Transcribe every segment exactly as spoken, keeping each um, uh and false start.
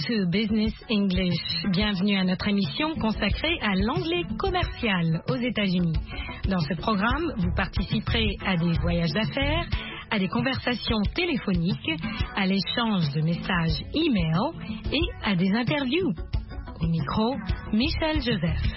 to Business English. Bienvenue à notre émission consacrée à l'anglais commercial aux États-Unis. Dans ce programme, vous participerez à des voyages d'affaires, à des conversations téléphoniques, à l'échange de messages e-mail et à des interviews. Au micro, Michel Joseph.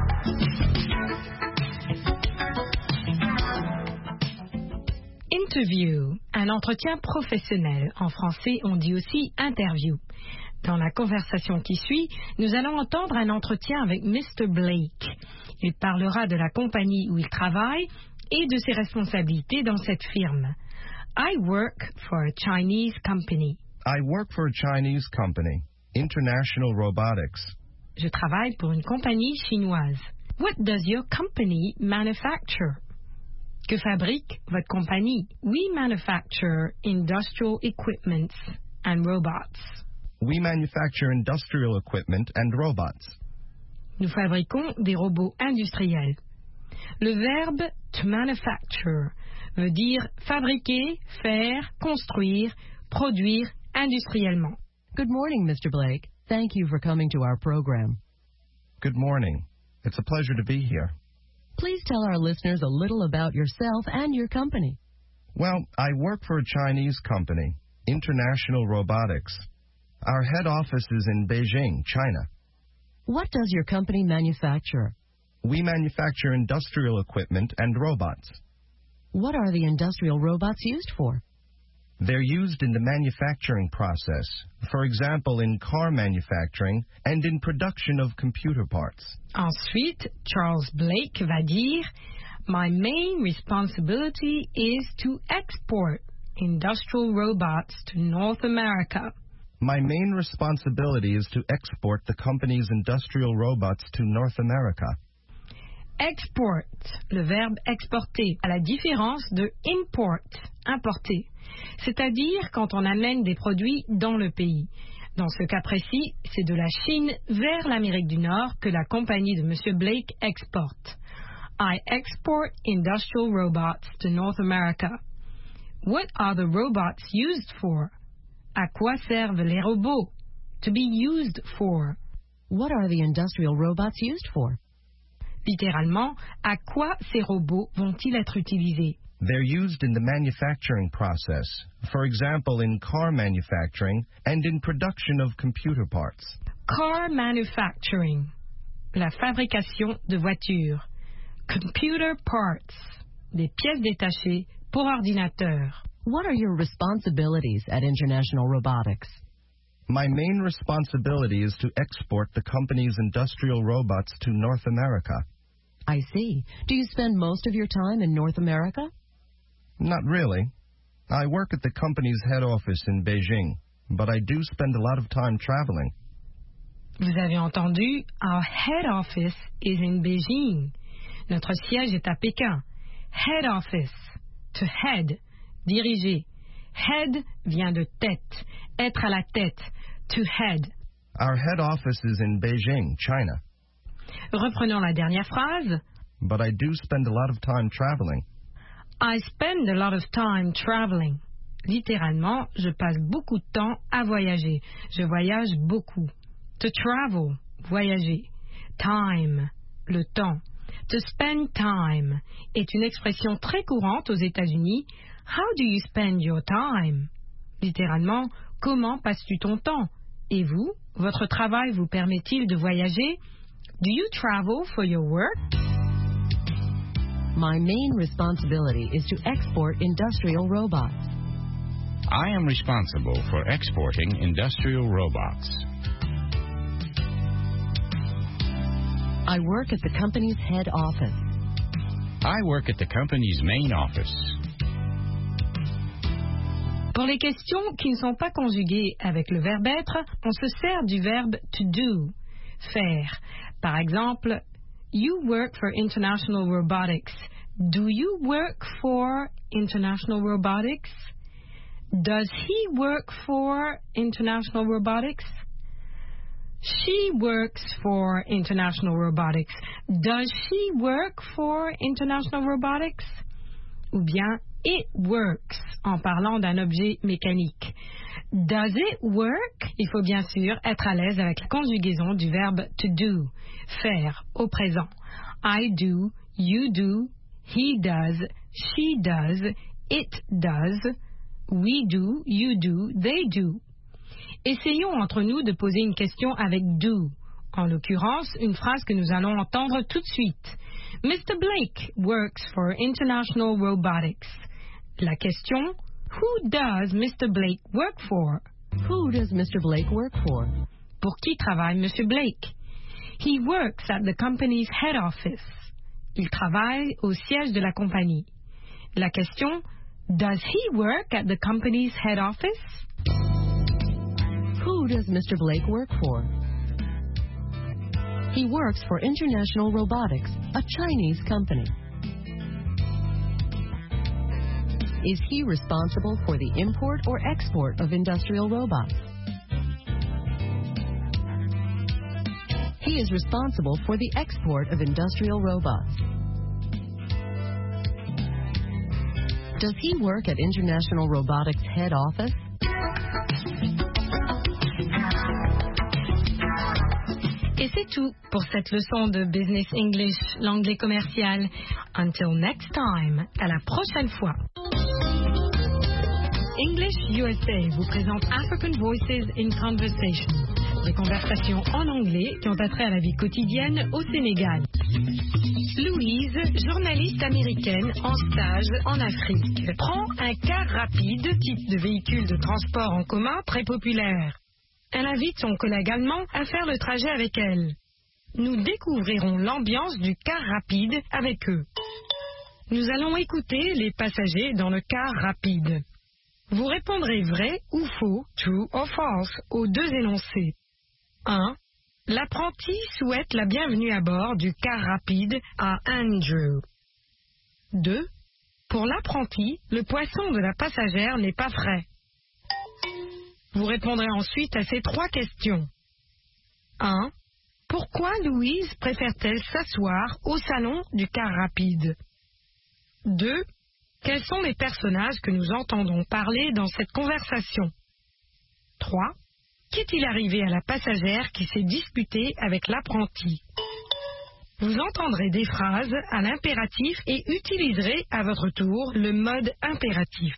Interview, un entretien professionnel. En français, on dit aussi interview. Dans la conversation qui suit, nous allons entendre un entretien avec mister Blake. Il parlera de la compagnie où il travaille et de ses responsabilités dans cette firme. I work for a Chinese company. I work for a Chinese company, International Robotics. Je travaille pour une compagnie chinoise. What does your company manufacture? Que fabrique votre compagnie? We manufacture industrial equipment and robots. We manufacture industrial equipment and robots. Nous fabriquons des robots industriels. Le verbe to manufacture veut dire fabriquer, faire, construire, produire industriellement. Good morning, mister Blake. Thank you for coming to our program. Good morning. It's a pleasure to be here. Please tell our listeners a little about yourself and your company. Well, I work for a Chinese company, International Robotics. Our head office is in Beijing, China. What does your company manufacture? We manufacture industrial equipment and robots. What are the industrial robots used for? They're used in the manufacturing process, for example, in car manufacturing and in production of computer parts. Ensuite, Charles Blake va dire, My main responsibility is to export industrial robots to North America. My main responsibility is to export the company's industrial robots to North America. Export, le verbe exporter, à la différence de import, importer, c'est-à-dire quand on amène des produits dans le pays. Dans ce cas précis, c'est de la Chine vers l'Amérique du Nord que la compagnie de M. Blake exporte. I export industrial robots to North America. What are the robots used for? À quoi servent les robots? To be used for. What are the industrial robots used for? Littéralement, à quoi ces robots vont-ils être utilisés? They're used in the manufacturing process, for example, in car manufacturing and in production of computer parts. Car manufacturing, la fabrication de voitures. Computer parts, des pièces détachées pour ordinateur. What are your responsibilities at International Robotics? My main responsibility is to export the company's industrial robots to North America. I see. Do you spend most of your time in North America? Not really. I work at the company's head office in Beijing, but I do spend a lot of time traveling. Vous avez entendu, our head office is in Beijing. Notre siège est à Pékin. Head office, to head, diriger. Head vient de tête, être à la tête, to head. Our head office is in Beijing, China. Reprenons la dernière phrase. But I do spend a lot of time traveling. I spend a lot of time traveling. Littéralement, je passe beaucoup de temps à voyager. Je voyage beaucoup. To travel, voyager. Time, le temps. To spend time est une expression très courante aux États-Unis. How do you spend your time? Littéralement, comment passes-tu ton temps? Et vous, votre travail vous permet-il de voyager? Do you travel for your work? My main responsibility is to export industrial robots. I am responsible for exporting industrial robots. I work at the company's head office. I work at the company's main office. Pour les questions qui ne sont pas conjuguées avec le verbe être, on se sert du verbe to do, faire. Par exemple, you work for International Robotics. Do you work for International Robotics? Does he work for International Robotics? She works for International Robotics. Does she work for International Robotics? ou bien it works en parlant d'un objet mécanique. Does it work? Il faut bien sûr être à l'aise avec la conjugaison du verbe to do, faire au présent. I do, you do, he does, she does, it does, we do, you do, they do. Essayons entre nous de poser une question avec do. En l'occurrence, une phrase que nous allons entendre tout de suite. mister Blake works for International Robotics. La question, who does mister Blake work for? Who does mister Blake work for? Pour qui travaille monsieur Blake? He works at the company's head office. Il travaille au siège de la compagnie. La question, does he work at the company's head office? Who does mister Blake work for? He works for International Robotics, a Chinese company. Is he responsible for the import or export of industrial robots? He is responsible for the export of industrial robots. Does he work at International Robotics head office? Et c'est tout pour cette leçon de Business English, l'anglais commercial. Until next time, à la prochaine fois. English U S A vous présente African Voices in Conversation, des conversations en anglais qui ont attrait à la vie quotidienne au Sénégal. Louise, journaliste américaine en stage en Afrique, prend un car rapide, type de véhicule de transport en commun très populaire. Elle invite son collègue allemand à faire le trajet avec elle. Nous découvrirons l'ambiance du car rapide avec eux. Nous allons écouter les passagers dans le car rapide. Vous répondrez vrai ou faux, true or false, aux deux énoncés. un. L'apprenti souhaite la bienvenue à bord du car rapide à Andrew. deux. Pour l'apprenti, le poisson de la passagère n'est pas frais. Vous répondrez ensuite à ces trois questions. un. Pourquoi Louise préfère-t-elle s'asseoir au salon du car rapide? deux. Quels sont les personnages que nous entendons parler dans cette conversation? trois. Qu'est-il arrivé à la passagère qui s'est disputée avec l'apprenti? Vous entendrez des phrases à l'impératif et utiliserez à votre tour le mode impératif.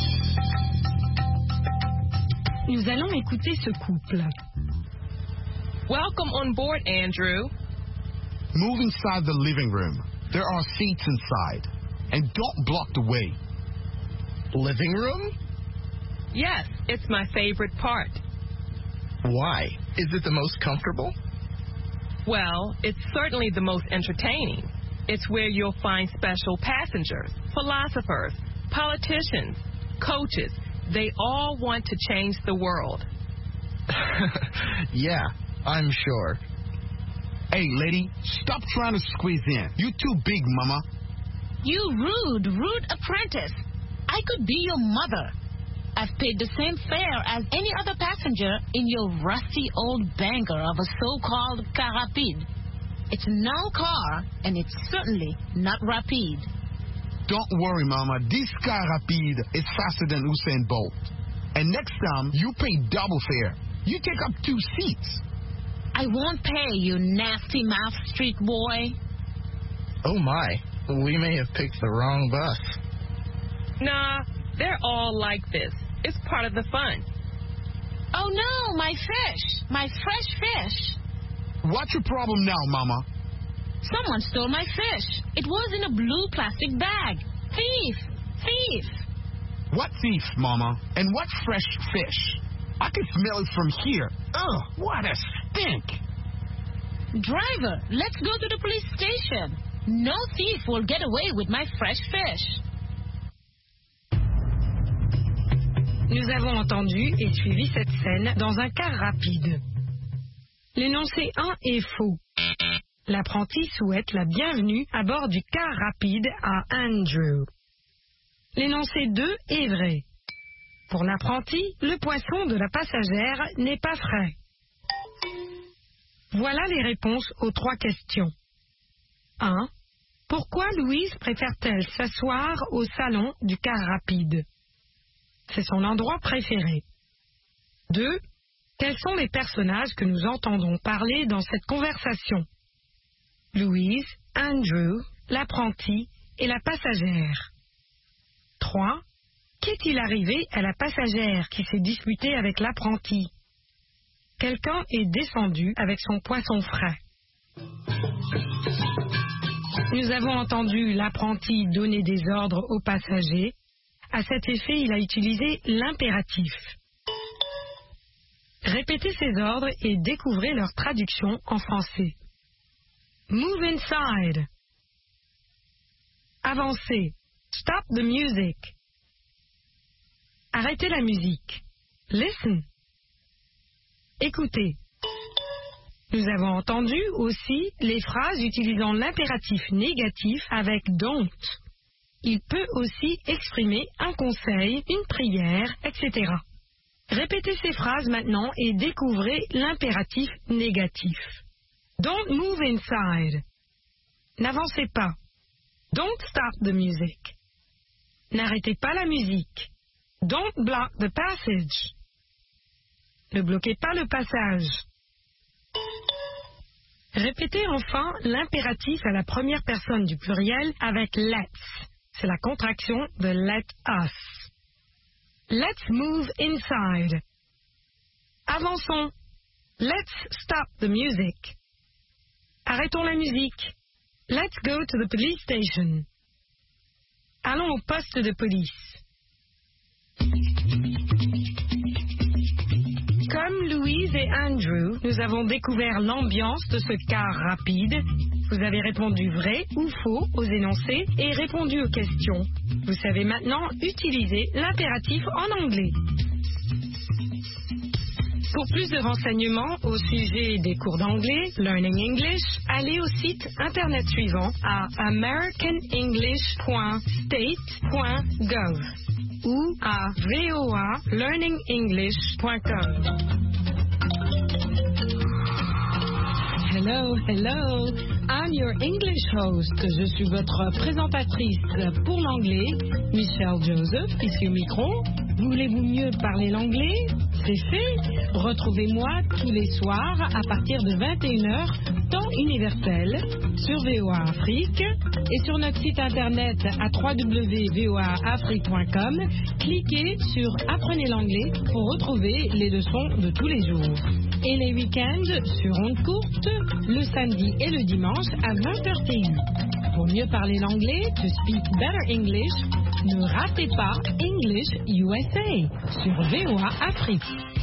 Nous allons écouter ce couple. Welcome on board, Andrew. Move inside the living room. There are seats inside. And don't block the way. Living room? Yes, it's my favorite part. Why? Is it the most comfortable? Well, it's certainly the most entertaining. It's where you'll find special passengers, philosophers, politicians, coaches. They all want to change the world. Yeah, I'm sure. Hey, lady, stop trying to squeeze in. You're too big, mama. You rude, rude apprentice. I could be your mother. I've paid the same fare as any other passenger in your rusty old banker of a so-called car rapide. It's no car, and it's certainly not rapide. Don't worry, mama. This car rapide is faster than Usain Bolt. And next time, you pay double fare. You take up two seats. I won't pay, you nasty mouth street boy. Oh, my. We may have picked the wrong bus. Nah, they're all like this. It's part of the fun. Oh, no, my fish. My fresh fish. What's your problem now, mama? Someone stole my fish. It was in a blue plastic bag. Thief! Thief! What thief, mama? And what fresh fish? I can smell it from here. Ugh, what a stink. Driver, let's go to the police station. No thief will get away with my fresh fish. Nous avons entendu et suivi cette scène dans un car rapide. L'énoncé un est faux. L'apprenti souhaite la bienvenue à bord du car rapide à Andrew. L'énoncé deux est vrai. Pour l'apprenti, le poisson de la passagère n'est pas frais. Voilà les réponses aux trois questions. un. Pourquoi Pourquoi Louise préfère-t-elle s'asseoir au salon du car rapide? C'est son endroit préféré. deux. Quels sont les personnages que nous entendons parler dans cette conversation? Louise, Andrew, l'apprenti et la passagère. trois. Qu'est-il arrivé à la passagère qui s'est disputée avec l'apprenti? Quelqu'un est descendu avec son poisson frais. Nous avons entendu l'apprenti donner des ordres aux passagers. À cet effet, il a utilisé l'impératif. Répétez ces ordres et découvrez leur traduction en français. Move inside. Avancez. Stop the music. Arrêtez la musique. Listen. Écoutez. Nous avons entendu aussi les phrases utilisant l'impératif négatif avec don't. Il peut aussi exprimer un conseil, une prière, et cetera. Répétez ces phrases maintenant et découvrez l'impératif négatif. Don't move inside. N'avancez pas. Don't stop the music. N'arrêtez pas la musique. Don't block the passage. Ne bloquez pas le passage. Répétez enfin l'impératif à la première personne du pluriel avec let's. C'est la contraction de let us. Let's move inside. Avançons. Let's stop the music. Arrêtons la musique. Let's go to the police station. Allons au poste de police. Comme Louise et Andrew, nous avons découvert l'ambiance de ce car rapide. Vous avez répondu vrai ou faux aux énoncés et répondu aux questions. Vous savez maintenant utiliser l'impératif en anglais. Pour plus de renseignements au sujet des cours d'anglais, Learning English, allez au site internet suivant à american english point state point gov ou à v o a learning english point com. Hello, hello, I'm your English host. Je suis votre présentatrice pour l'anglais, Michelle Joseph, ici au micro. Voulez-vous mieux parler l'anglais? C'est fait. Retrouvez-moi tous les soirs à partir de vingt et une heures, temps universel, sur V O A Afrique et sur notre site internet à w w w point v o a afrique point com. Cliquez sur Apprenez l'anglais pour retrouver les leçons de tous les jours. Et les week-ends sur ondes courtes, le samedi et le dimanche à vingt heures T U. Pour mieux parler l'anglais, to speak better English, ne ratez pas English U S A sur V O A Afrique.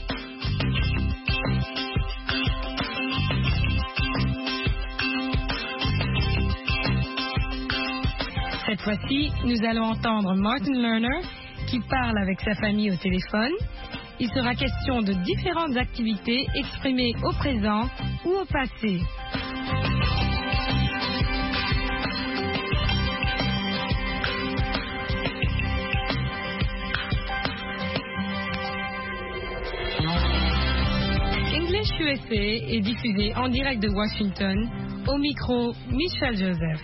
Cette fois-ci, nous allons entendre Martin Lerner qui parle avec sa famille au téléphone. Il sera question de différentes activités exprimées au présent ou au passé. English U S A est diffusé en direct de Washington. Au micro, Michelle Joseph.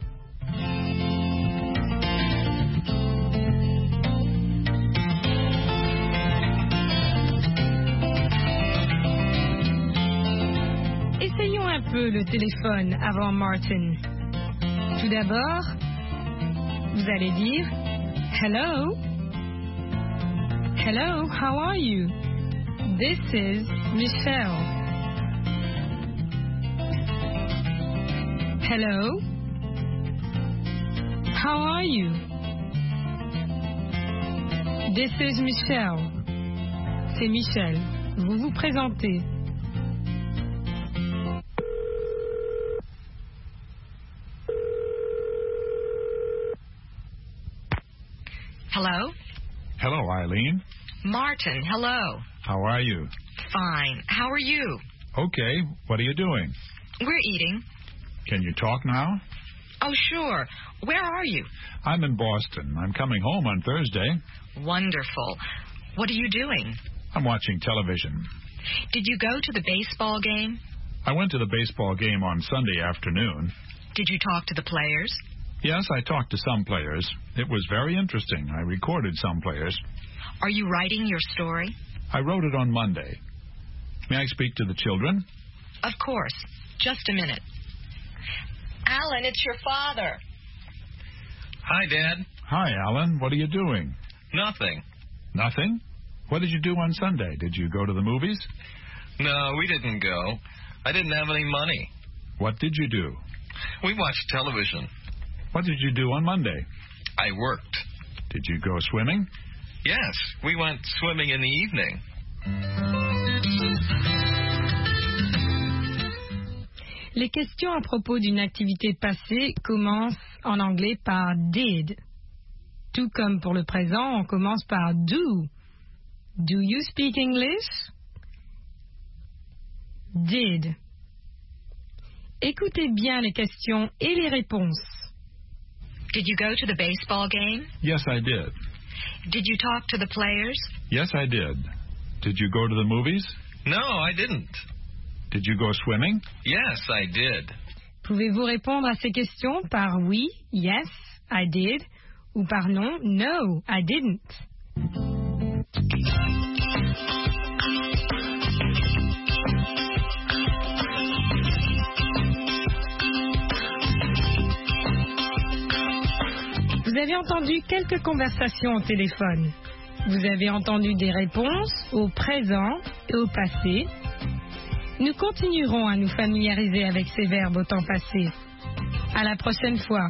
Essayons un peu le téléphone avant Martin. Tout d'abord, vous allez dire Hello. Hello, how are you? This is Michelle. Hello. How are you? This is Michelle. C'est Michel. Vous vous présentez. Hello? Hello, Eileen. Martin, hello. How are you? Fine. How are you? Okay. What are you doing? We're eating. Can you talk now? Oh, sure. Where are you? I'm in Boston. I'm coming home on Thursday. Wonderful. What are you doing? I'm watching television. Did you go to the baseball game? I went to the baseball game on Sunday afternoon. Did you talk to the players? Yes, I talked to some players. It was very interesting. I recorded some players. Are you writing your story? I wrote it on Monday. May I speak to the children? Of course. Just a minute. Alan, it's your father. Hi, Dad. Hi, Alan. What are you doing? Nothing. Nothing? What did you do on Sunday? Did you go to the movies? No, we didn't go. I didn't have any money. What did you do? We watched television. What did you do on Monday? I worked. Did you go swimming? Yes, we went swimming in the evening. Les questions à propos d'une activité passée commencent en anglais par did. Tout comme pour le présent, on commence par do. Do you speak English? Did. Écoutez bien les questions et les réponses. Did you go to the baseball game? Yes, I did. Did you talk to the players? Yes, I did. Did you go to the movies? No, I didn't. Did you go swimming? Yes, I did. Pouvez-vous répondre à ces questions par oui, yes, I did, ou par non, no, I didn't? Vous avez entendu quelques conversations au téléphone. Vous avez entendu des réponses au présent et au passé. Nous continuerons à nous familiariser avec ces verbes au temps passé. À la prochaine fois.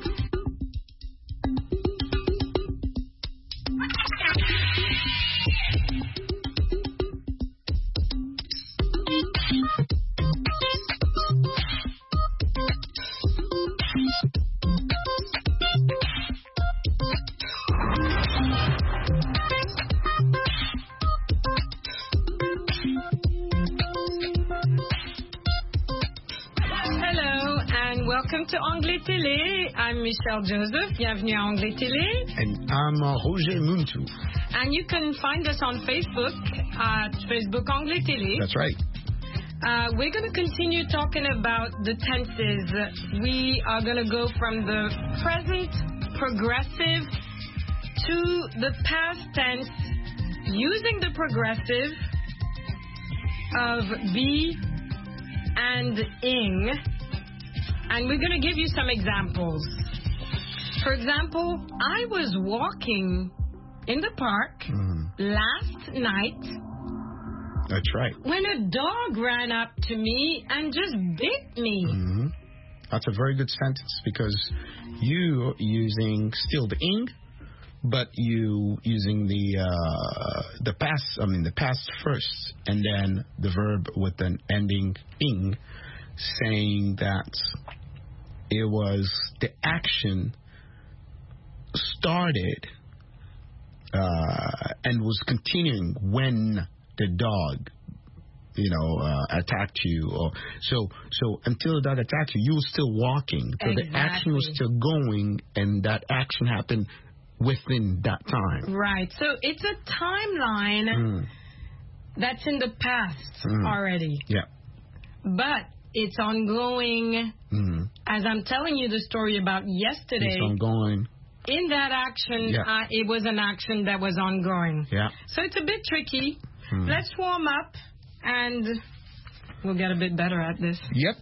Welcome to Anglais Télé. I'm Michelle Joseph. Bienvenue à Anglais Télé. And I'm uh, Roger Muntu. And you can find us on Facebook at Facebook Anglais Télé. That's right. Uh, we're going to continue talking about the tenses. We are going to go from the present progressive to the past tense using the progressive of be and ing. And we're going to give you some examples. For example, I was walking in the park mm. last night. That's right. When a dog ran up to me and just bit me. Mm-hmm. That's a very good sentence because you using still the ing, but you using the uh, the past. I mean the past first, and then the verb with an ending ing, saying that it was the action started uh, and was continuing when the dog, you know, uh, attacked you. Or so so until the dog attacked you, you were still walking. So exactly. The action was still going, and that action happened within that time. Right. So it's a timeline mm. that's in the past mm. already. Yeah. But it's ongoing. Mm. As I'm telling you the story about yesterday. It's ongoing. In that action, yeah. uh, it was an action that was ongoing. Yeah. So it's a bit tricky. Mm. Let's warm up, and we'll get a bit better at this. Yep.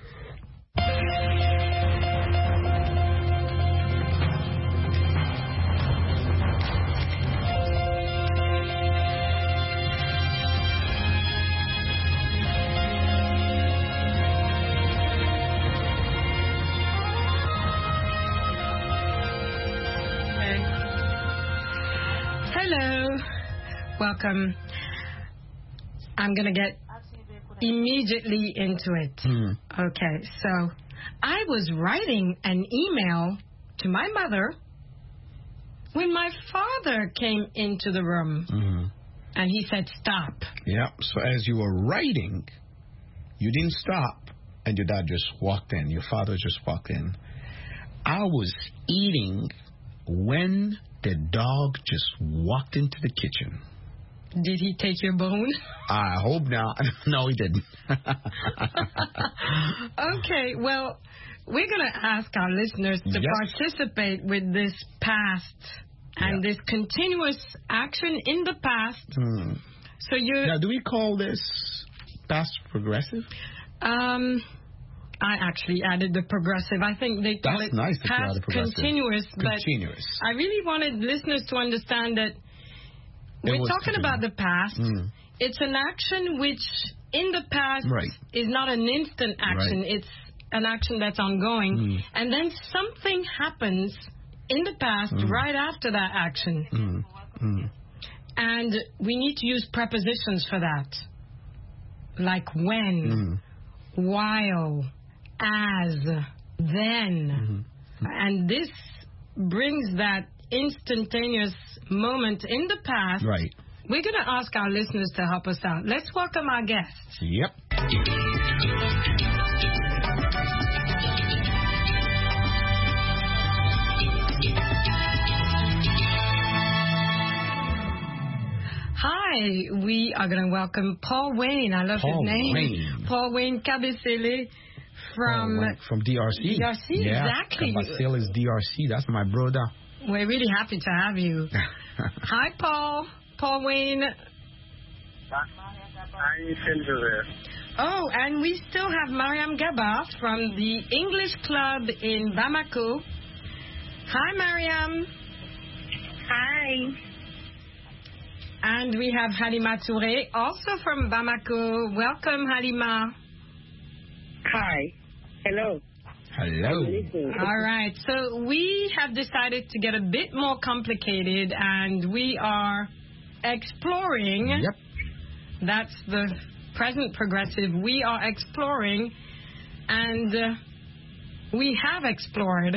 Welcome. I'm going to get immediately into it. Mm. Okay, so I was writing an email to my mother when my father came into the room. Mm-hmm. And he said, stop. Yeah, so as you were writing, you didn't stop, and your dad just walked in. Your father just walked in. I was eating when the dog just walked into the kitchen. Did he take your bone? I hope not. No, he didn't. Okay, well, we're going to ask our listeners to Yes. participate with this past and Yeah. this continuous action in the past. Hmm. So you Now, do we call this past progressive? um I actually added the progressive. I think they call That's it nice that you past added progressive. continuous, but Continuous. I really wanted listeners to understand that we're was talking about the past. Mm. It's an action which in the past Right. is not an instant action. Right. It's an action that's ongoing. Mm. And then something happens in the past Mm. right after that action. Mm. Mm. And we need to use prepositions for that. Like when, Mm. while, as, then. Mm-hmm. And this brings that instantaneous moment in the past. Right. We're going to ask our listeners to help us out. Let's welcome our guests. Yep. Hi, we are going to welcome Paul Wayne. I love Paul his name. Wayne. Paul Wayne Cabecele from... Oh, right, from D R C. D R C, yeah, exactly. Cabecele is D R C. That's my brother. We're really happy to have you. Hi, Paul. Paul Wayne. Oh, and we still have Mariam Gaba from the English Club in Bamako. Hi, Mariam. Hi. And we have Halima Touré, also from Bamako. Welcome, Halima. Hi. Hello. Hello. All right. So we have decided to get a bit more complicated, and we are exploring. Yep. That's the present progressive. We are exploring, and uh, we have explored.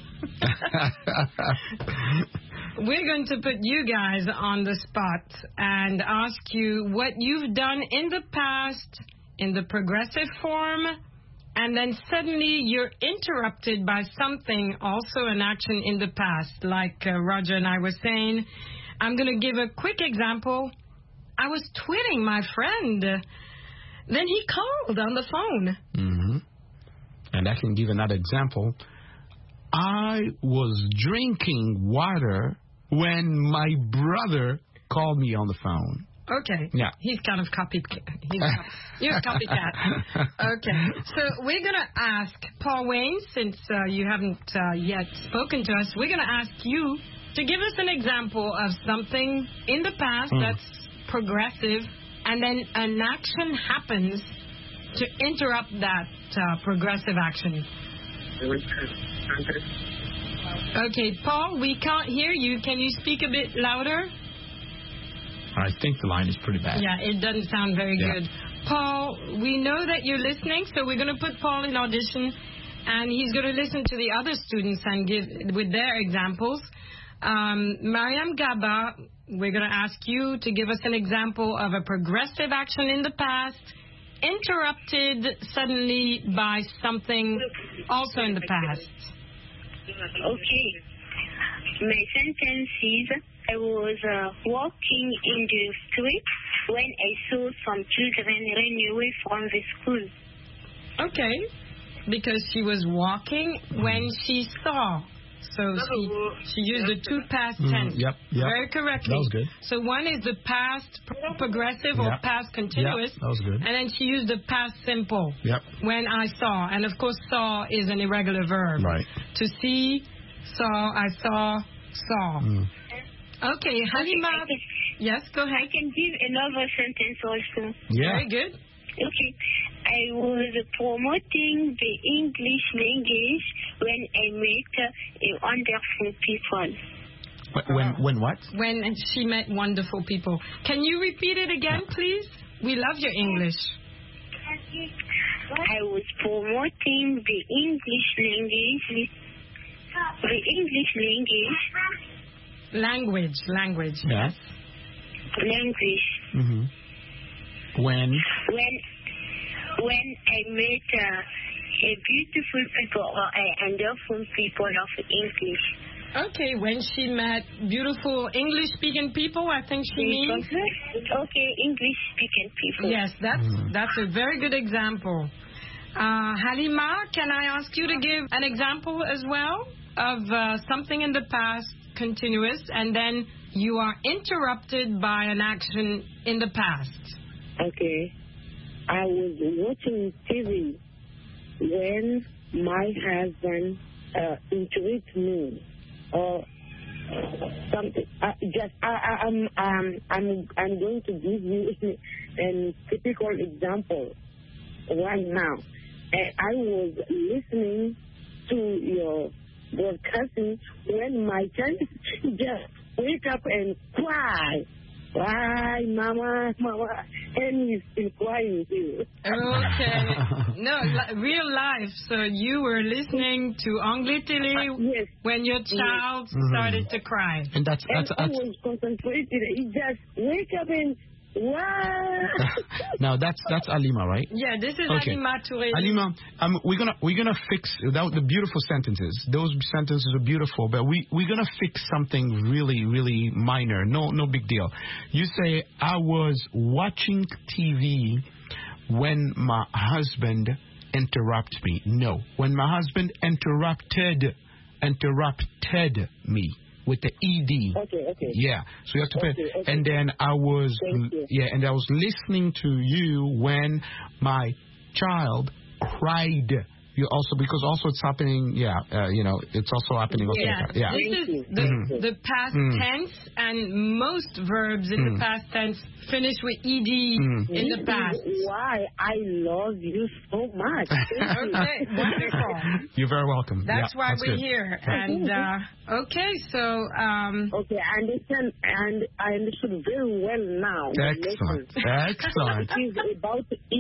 We're going to put you guys on the spot and ask you what you've done in the past in the progressive form, and then suddenly you're interrupted by something, also an action in the past. Like uh, Roger and I were saying, I'm going to give a quick example. I was tweeting my friend. Then he called on the phone. Mm-hmm. And I can give another example. I was drinking water when my brother called me on the phone. Okay. Yeah. He's kind of copycat. He's you're a copycat. Okay. So we're going to ask Paul Wayne, since uh, you haven't uh, yet spoken to us, we're going to ask you to give us an example of something in the past Mm. that's progressive, and then an action happens to interrupt that uh, progressive action. Okay, Paul, we can't hear you. Can you speak a bit louder? I think the line is pretty bad. Yeah, it doesn't sound very Yeah. good. Paul, we know that you're listening, so we're going to put Paul in audition, and he's going to listen to the other students and give with their examples. Um, Mariam Gaba, we're going to ask you to give us an example of a progressive action in the past, interrupted suddenly by something also in the past. Okay. My sentence is, I was uh, walking in the street when I saw some children run away from the school. Okay, because she was walking when she saw. So she, she used the two past Mm, tense. yep, yep. Very correctly. That was good. So one is the past pro- progressive or Yep. past continuous. Yep, that was good. And then she used the past simple. Yep. When I saw. And of course, saw is an irregular verb. Right. To see, saw, I saw, saw. Mm. Okay, Halima. Okay, Yes, go ahead. I can give another sentence also. Yeah. Very good. Okay. I was promoting the English language when I met uh, wonderful people. When, when, when what? When she met wonderful people. Can you repeat it again, please? We love your English. I was promoting the English language. The English language. Language, language. Yeah. Language. Mm-hmm. When? When when I met uh, a beautiful people or a wonderful people of English. Okay, when she met beautiful English-speaking people, I think she means. Okay, English-speaking people. Yes, that's Mm. that's a very good example. Uh, Halima, can I ask you to give an example as well of uh, something in the past, continuous, and then you are interrupted by an action in the past? Okay. I was watching T V when my husband uh, interrupted me or something. Uh, just I, I, I'm um, I'm I'm going to give you a typical example right now. And I was listening to your broadcasting when my child just wake up and cry. Why, mama, mama, and he's still crying too. Okay. No, li- real life. So you were listening to Anglais Télé uh, yes. when your child yes. started mm-hmm. to cry. And that's, that's, and that's, I was concentrated. He just wake up and wow. Now that's that's Alima, right? Yeah, this is okay. Alima Touré. Alima, um, we're gonna we're gonna fix that, the beautiful sentences. Those sentences are beautiful, but we we're gonna fix something really really minor. No no big deal. You say I was watching T V when my husband interrupted me. No, when my husband interrupted interrupted me. With the E D. Okay, okay. Yeah, so you have to okay, put, okay. and then I was, yeah, and I was listening to you when my child cried. You also, because also it's happening, yeah, uh, you know, it's also happening. Also yeah, yeah. This is the, mm-hmm. the past mm. tense, and most verbs in mm. the past tense finish with ed mm. in the past. Why I love you so much. Okay, wonderful. You're very welcome. That's yeah, why that's we're good. here. And uh, okay, so um, okay, I understand, and I understood very well now. Excellent, excellent. It is about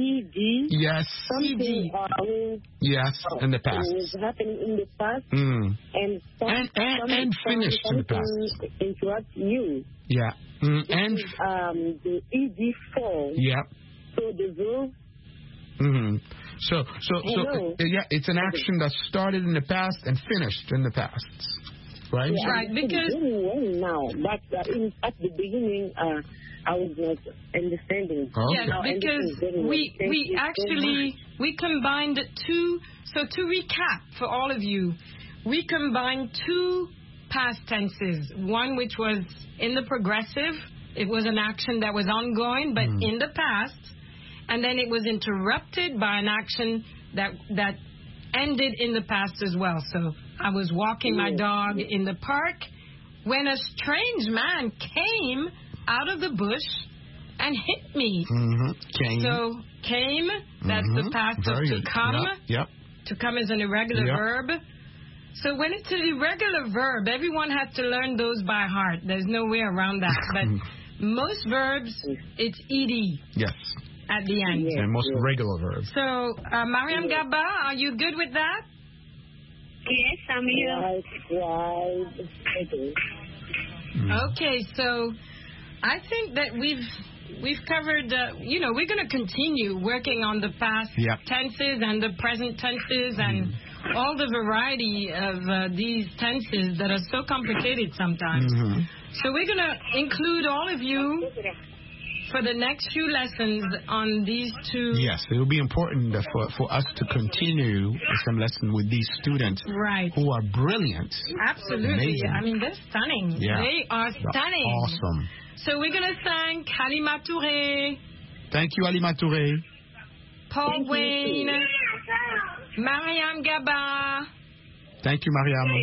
ed. Yes. Something uh, yes, in the past. It was happening in the past, mm. and some, and and, some, and finished in the past. Interrupt you. Yeah. Mm, and is, um, the E D form. Yeah. So the verb. Mm-hmm. So so so uh, yeah, it's an action that started in the past and finished in the past, right? Yeah, right. Because very well now, but uh, in, at the beginning, uh, I was not understanding. Okay. Yeah, because we well. we actually so we combined two. So to recap for all of you, we combined two past tenses. One which was in the progressive, it was an action that was ongoing, but mm. in the past, and then it was interrupted by an action that that ended in the past as well. So I was walking my dog in the park when a strange man came out of the bush and hit me. Mm-hmm. Came. So came, that's mm-hmm. the past Very of to good. come. Yep. Yep. To come is an irregular yep. verb. So when it's an irregular verb, everyone has to learn those by heart. There's no way around that. But most verbs, it's ed. Yes. At the end. Yes. And most regular verbs. So, uh, Mariam Gaba, are you good with that? Yes, I'm here. Right, right. Okay, so I think that we've we've covered. Uh, you know, we're going to continue working on the past yep. tenses and the present tenses and mm. all the variety of uh, these tenses that are so complicated sometimes. Mm-hmm. So we're going to include all of you for the next few lessons on these two. Yes, it will be important for, for us to continue some lesson with these students right. who are brilliant. Absolutely. Amazing. I mean, they're stunning. Yeah. They are stunning. Awesome. So we're going to thank Halima Touré. Thank you, Halima Touré. Paul thank Wayne. You. Mariam Gaba. Thank you, Mariam.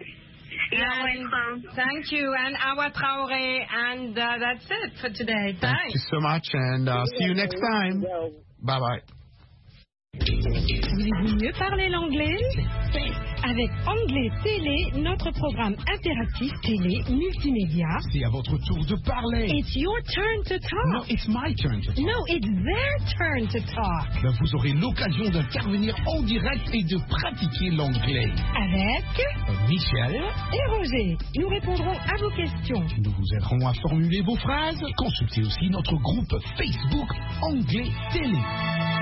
And thank you, and Awa Traoré, and uh, that's it for today. Thank Thanks. you so much, and uh, see you next time. Bye-bye. Voulez-vous mieux parler l'anglais? Avec Anglais Télé, notre programme interactif télé multimédia. C'est à votre tour de parler. It's your turn to talk. No, it's my turn to talk. No, it's their turn to talk. Ben, vous aurez l'occasion d'intervenir en direct et de pratiquer l'anglais. Avec Michel et Roger. Nous répondrons à vos questions. Nous vous aiderons à formuler vos phrases. Consultez aussi notre groupe Facebook Anglais Télé.